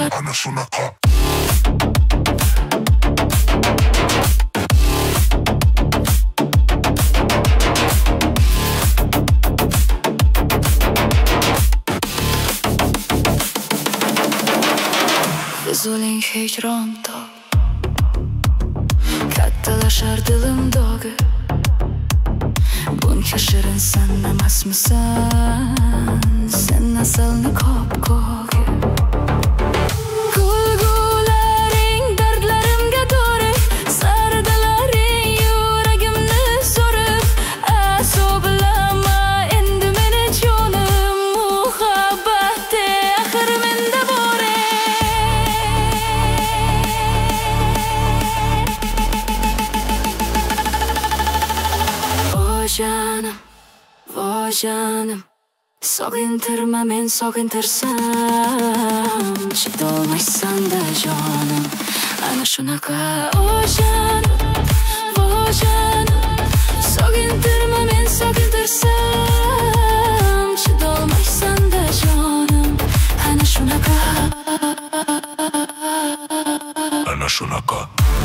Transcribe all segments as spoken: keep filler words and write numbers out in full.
ana shunaqa. Fizuling hijronda kattalashar dilimdagi buncha shirin sen emasmisan, sen asalni qopqog'i. Kulgularing dardlarimga to'ri, sardilaring yuragimni so'rib, asoblama endi meni jonim, muhabbati axir menda bor. Canım, voy canım, sog'intirma men sog'intirsam, chidolmaysan da jonim, ana shunaqa. Oh canım, voy canım, sog'intirma men sog'intirsam, chidolmaysan da jonim, ana shunaqa. Ana shunaqa.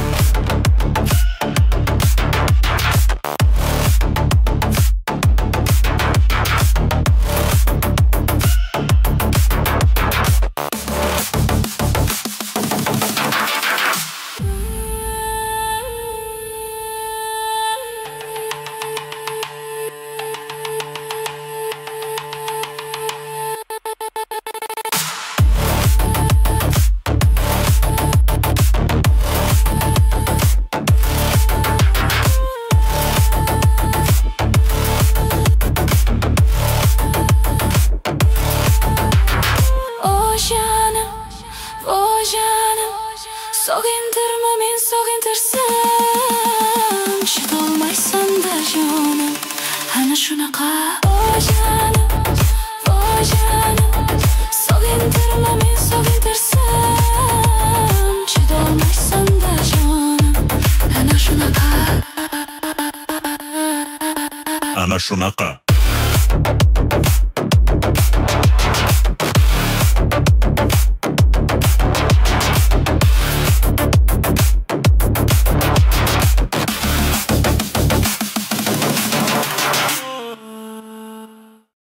Sog'intirma men sog'intirsam, chidolmaysan da jonim, ana shunaqa. Oh jonim, oh jonim, sog'intirma men sog'intirsam, chidolmaysan da jonim, ana shunaqa. Ana shunaqa.